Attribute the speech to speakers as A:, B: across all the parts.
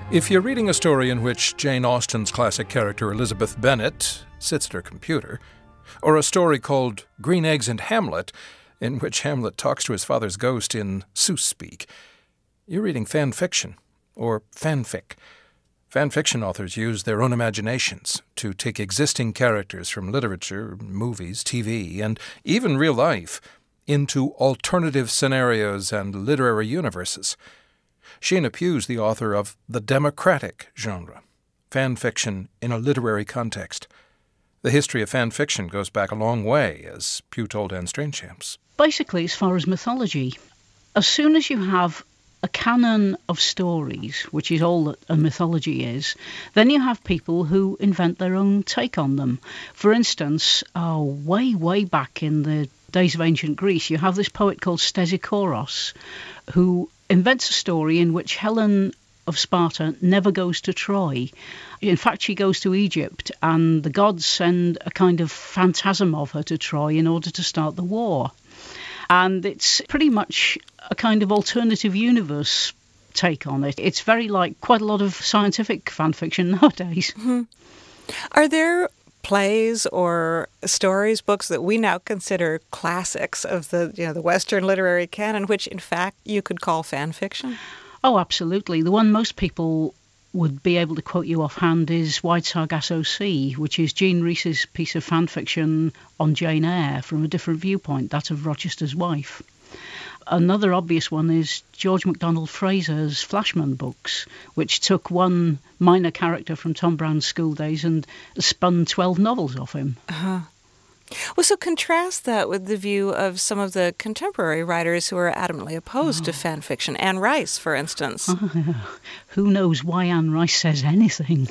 A: If you're reading a story in which Jane Austen's classic character Elizabeth Bennet sits at her computer, or a story called Green Eggs and Hamlet, in which Hamlet talks to his father's ghost in Seuss speak, you're reading fan fiction, or fanfic. Fan fiction authors use their own imaginations to take existing characters from literature, movies, TV, and even real life into alternative scenarios and literary universes. Sheena Pugh's the author of the democratic genre, fan fiction in a literary context. The history of fan fiction goes back a long way, as Pugh told Anne Strainchamps.
B: Basically, as far as mythology, as soon as you have a canon of stories, which is all that a mythology is, then you have people who invent their own take on them. For instance, way back in the days of ancient Greece, you have this poet called Stesichoros, who invents a story in which Helen of Sparta never goes to Troy. In fact, she goes to Egypt, and the gods send a kind of phantasm of her to Troy in order to start the war. And it's pretty much a kind of alternative universe take on it. It's very like quite a lot of scientific fan fiction nowadays.
C: Mm-hmm. Are there plays or stories, books that we now consider classics of the Western literary canon, which in fact you could call fan fiction?
B: Oh, absolutely. The one most people would be able to quote you offhand is Wide Sargasso Sea, which is Jean Rhys's piece of fan fiction on Jane Eyre from a different viewpoint, that of Rochester's wife. Another obvious one is George MacDonald Fraser's Flashman books, which took one minor character from Tom Brown's school days and spun 12 novels off him.
C: Uh-huh. Well, so contrast that with the view of some of the contemporary writers who are adamantly opposed to fan fiction. Anne Rice, for instance.
B: Who knows why Anne Rice says anything?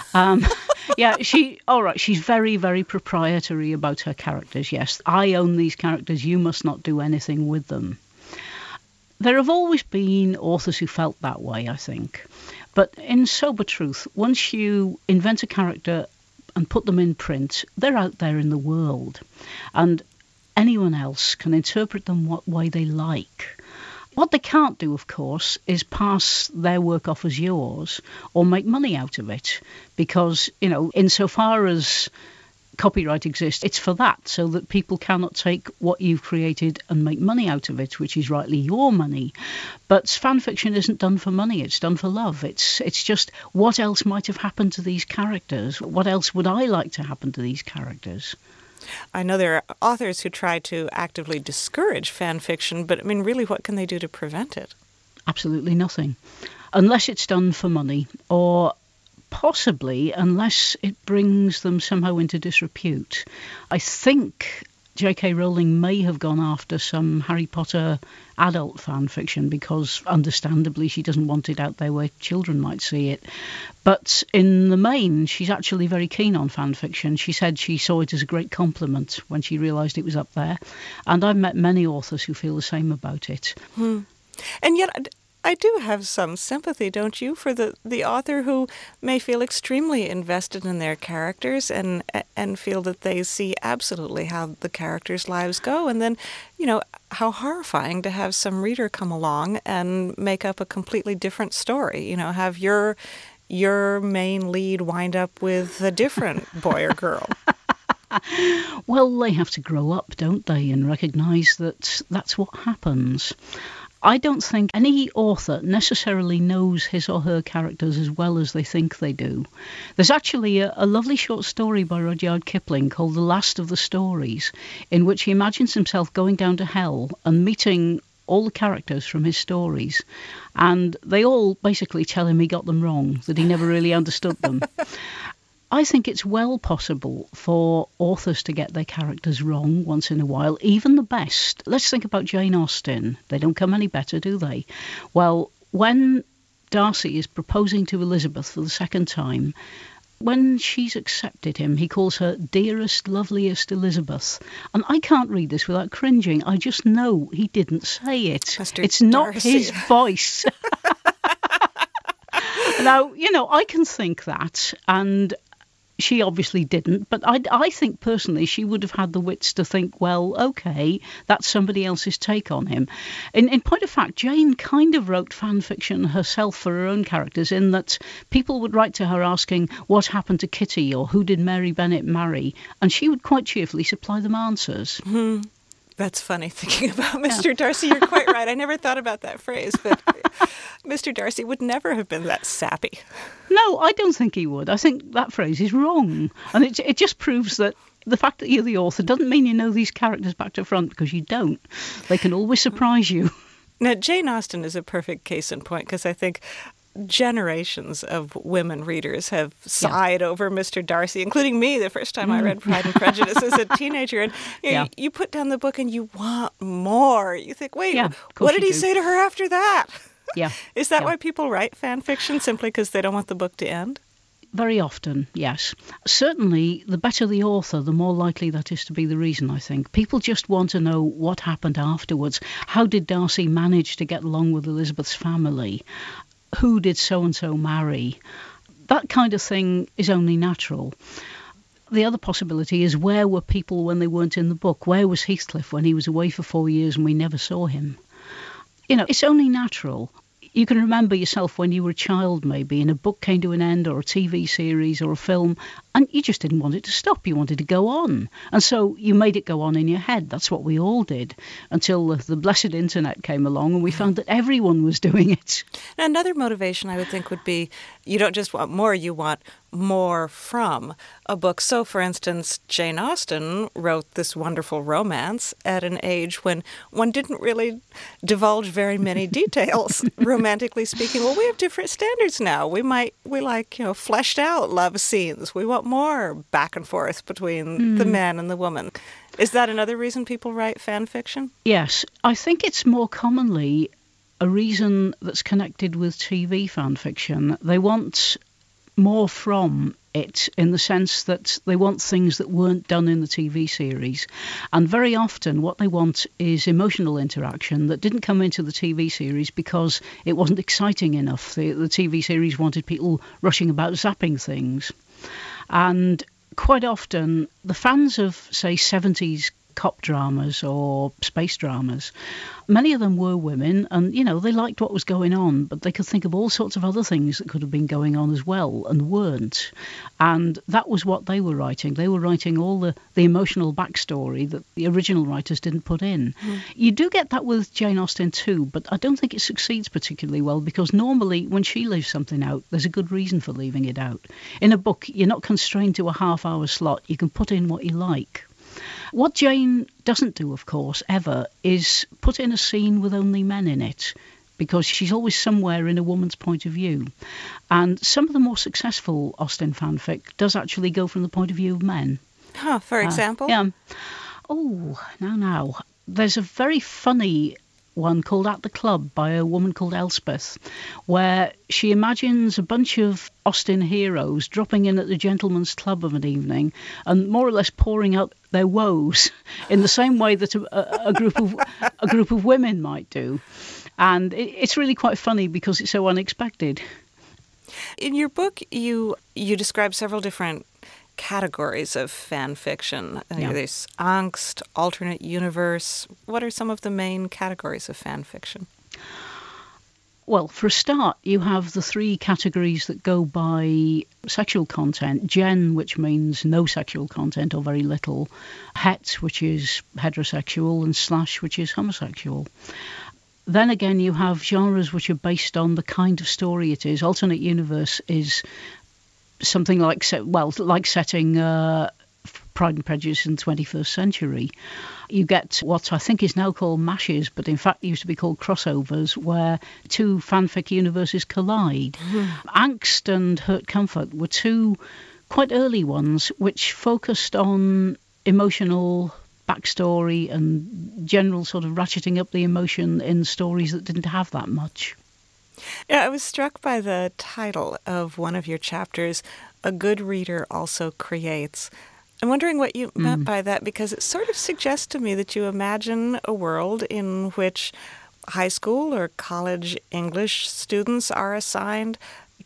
B: She's very, very proprietary about her characters, yes. I own these characters, you must not do anything with them. There have always been authors who felt that way, I think. But in sober truth, once you invent a character and put them in print, they're out there in the world. And anyone else can interpret them what way they like. What they can't do, of course, is pass their work off as yours or make money out of it. Because, insofar as copyright exists, it's for that, so that people cannot take what you've created and make money out of it, which is rightly your money. But fan fiction isn't done for money, it's done for love. It's just what else might have happened to these characters? What else would I like to happen to these characters?
C: I know there are authors who try to actively discourage fan fiction, but really what can they do to prevent it?
B: Absolutely nothing. Unless it's done for money, or possibly unless it brings them somehow into disrepute. I think J.K. Rowling may have gone after some Harry Potter adult fan fiction because, understandably, she doesn't want it out there where children might see it. But in the main, she's actually very keen on fan fiction. She said she saw it as a great compliment when she realised it was up there. And I've met many authors who feel the same about it.
C: And yet I do have some sympathy, don't you, for the author who may feel extremely invested in their characters and feel that they see absolutely how the characters' lives go. And then, how horrifying to have some reader come along and make up a completely different story. Have your main lead wind up with a different boy or girl.
B: Well, they have to grow up, don't they, and recognise that that's what happens. I don't think any author necessarily knows his or her characters as well as they think they do. There's actually a lovely short story by Rudyard Kipling called The Last of the Stories, in which he imagines himself going down to hell and meeting all the characters from his stories. And they all basically tell him he got them wrong, that he never really understood them. I think it's well possible for authors to get their characters wrong once in a while, even the best. Let's think about Jane Austen. They don't come any better, do they? Well, when Darcy is proposing to Elizabeth for the second time, when she's accepted him, he calls her dearest, loveliest Elizabeth. And I can't read this without cringing. I just know he didn't say it.
C: Mr.
B: It's not
C: Darcy.
B: his voice. Now, I can think that, and She obviously didn't, but I think personally she would have had the wits to think, well, OK, that's somebody else's take on him. In point of fact, Jane kind of wrote fan fiction herself for her own characters, in that people would write to her asking what happened to Kitty or who did Mary Bennet marry, and she would quite cheerfully supply them answers.
C: That's funny thinking about Mr. Darcy. You're quite right. I never thought about that phrase, but Mr. Darcy would never have been that sappy.
B: No, I don't think he would. I think that phrase is wrong. And it just proves that the fact that you're the author doesn't mean you know these characters back to front, because you don't. They can always surprise you.
C: Now, Jane Austen is a perfect case in point, because I think generations of women readers have sighed over Mr. Darcy, including me the first time I read Pride and Prejudice as a teenager. And you put down the book and you want more. You think, wait, what did he say to her after that?
B: Yeah.
C: Is that why people write fan fiction, simply because they don't want the book to end?
B: Very often, yes. Certainly, the better the author, the more likely that is to be the reason, I think. People just want to know what happened afterwards. How did Darcy manage to get along with Elizabeth's family? Who did so-and-so marry? That kind of thing is only natural. The other possibility is, where were people when they weren't in the book? Where was Heathcliff when he was away for 4 years and we never saw him? You know, it's only natural. You can remember yourself when you were a child, maybe, and a book came to an end, or a TV series or a film, and you just didn't want it to stop. You wanted to go on. And so you made it go on in your head. That's what we all did, until the blessed internet came along and we found that everyone was doing it.
C: Now, another motivation, I would think, would be you don't just want more, you want more from a book. So, for instance, Jane Austen wrote this wonderful romance at an age when one didn't really divulge very many details, romantically speaking. Well, we have different standards now. We like, fleshed out love scenes. We want more back and forth between the man and the woman. Is that another reason people write fan fiction?
B: Yes. I think it's more commonly a reason that's connected with TV fan fiction. They want more from it, in the sense that they want things that weren't done in the TV series. And very often what they want is emotional interaction that didn't come into the TV series because it wasn't exciting enough. The TV series wanted people rushing about zapping things. And quite often the fans of, say, 70s cop dramas or space dramas, many of them were women, and they liked what was going on, but they could think of all sorts of other things that could have been going on as well and weren't. And that was what they were writing. They were writing all the emotional backstory that the original writers didn't put in. You do get that with Jane Austen too, but I don't think it succeeds particularly well, because normally when she leaves something out, there's a good reason for leaving it out. In a book, you're not constrained to a half-hour slot. You can put in what you like. What Jane doesn't do, of course, ever, is put in a scene with only men in it, because she's always somewhere in a woman's point of view. And some of the more successful Austen fanfic does actually go from the point of view of men.
C: For example?
B: Now. There's a very funny one called At the Club by a woman called Elspeth, where she imagines a bunch of Austen heroes dropping in at the gentleman's club of an evening and more or less pouring out their woes in the same way that a group of women might do. And it's really quite funny because it's so unexpected.
C: In your book, you describe several different categories of fan fiction. There's angst, alternate universe. What are some of the main categories of fan fiction?
B: Well, for a start, you have the three categories that go by sexual content. Gen, which means no sexual content or very little. Het, which is heterosexual, and slash, which is homosexual. Then again, you have genres which are based on the kind of story it is. Alternate universe is something like setting Pride and Prejudice in the 21st century. You get what I think is now called mashes, but in fact used to be called crossovers, where two fanfic universes collide. Angst and Hurt Comfort were two quite early ones which focused on emotional backstory and general sort of ratcheting up the emotion in stories that didn't have that much.
C: Yeah, I was struck by the title of one of your chapters, A Good Reader Also Creates. I'm wondering what you meant by that, because it sort of suggests to me that you imagine a world in which high school or college English students are assigned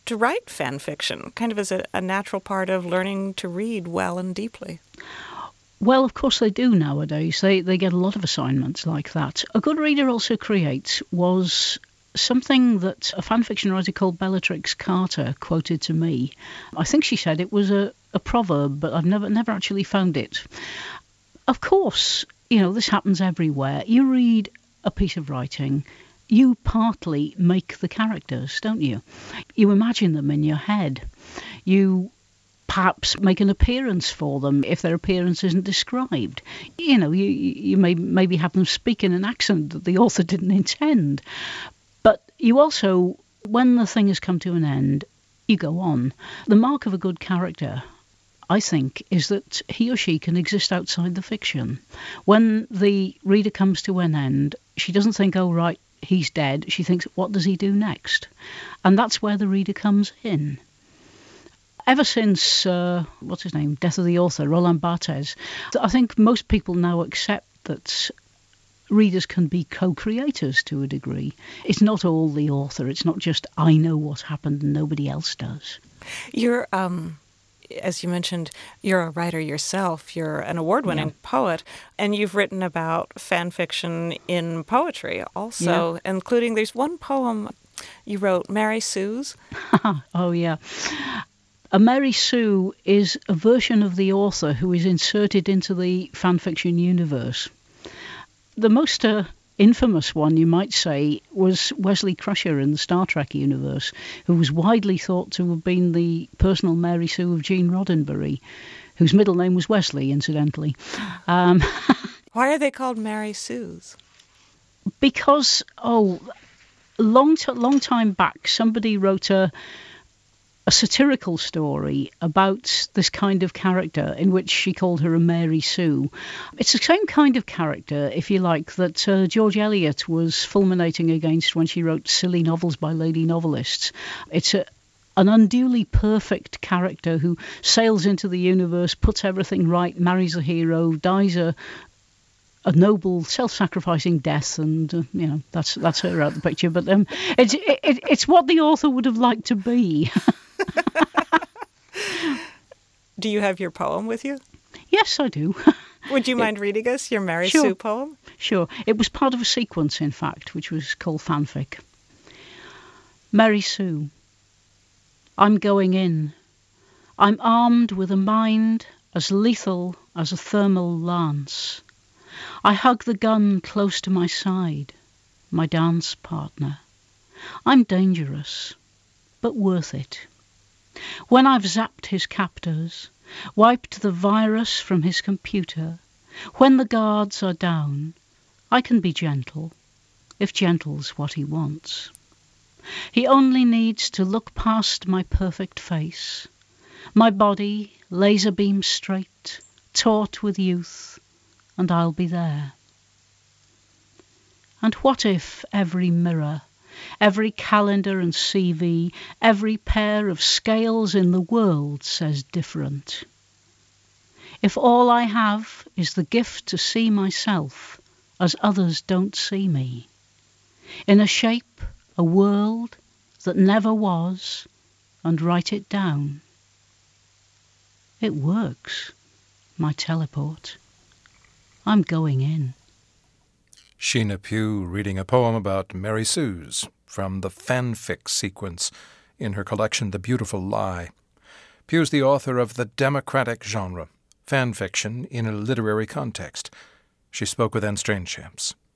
C: to write fan fiction, kind of as a natural part of learning to read well and deeply?
B: Well, of course they do nowadays. They get a lot of assignments like that. A Good Reader Also Creates was something that a fan fiction writer called Bellatrix Carter quoted to me. I think she said it was a proverb, but I've never actually found it. Of course, this happens everywhere. You read a piece of writing, you partly make the characters, don't you? You imagine them in your head. You perhaps make an appearance for them if their appearance isn't described. You may maybe have them speak in an accent that the author didn't intend. But you also, when the thing has come to an end, you go on. The mark of a good character, I think, is that he or she can exist outside the fiction. When the reader comes to an end, she doesn't think, oh, right, he's dead. She thinks, what does he do next? And that's where the reader comes in. Ever since, Death of the Author, Roland Barthes, I think most people now accept that readers can be co-creators to a degree. It's not all the author. It's not just, I know what happened and nobody else does.
C: You're, as you mentioned, you're a writer yourself. You're an award-winning poet, and you've written about fan fiction in poetry also, including there's one poem you wrote, Mary Sue's.
B: Oh, yeah. A Mary Sue is a version of the author who is inserted into the fan fiction universe. The most infamous one, you might say, was Wesley Crusher in the Star Trek universe, who was widely thought to have been the personal Mary Sue of Gene Roddenberry, whose middle name was Wesley, incidentally.
C: Why are they called Mary Sue's?
B: Because, long time back, somebody wrote a satirical story about this kind of character in which she called her a Mary Sue. It's the same kind of character, if you like, that George Eliot was fulminating against when she wrote silly novels by lady novelists. It's an unduly perfect character who sails into the universe, puts everything right, marries a hero, dies a noble, self-sacrificing death, and that's her out the picture. But it's what the author would have liked to be.
C: Do you have your poem with you?
B: Yes, I do.
C: Would you mind reading us your Mary Sue poem?
B: Sure. It was part of a sequence, in fact, which was called Fanfic. Mary Sue. I'm going in. I'm armed with a mind as lethal as a thermal lance. I hug the gun close to my side, my dance partner. I'm dangerous, but worth it. When I've zapped his captors, wiped the virus from his computer, when the guards are down, I can be gentle, if gentle's what he wants. He only needs to look past my perfect face, my body laser beam straight, taut with youth, and I'll be there. And what if every mirror, every calendar and CV, every pair of scales in the world says different? If all I have is the gift to see myself as others don't see me, in a shape, a world that never was, and write it down. It works, my teleport. I'm going in.
A: Sheena Pugh reading a poem about Mary Sue's from the Fanfic sequence in her collection The Beautiful Lie. Pugh's the author of the democratic genre, fan fiction in a literary context. She spoke with Anne Strainchamps.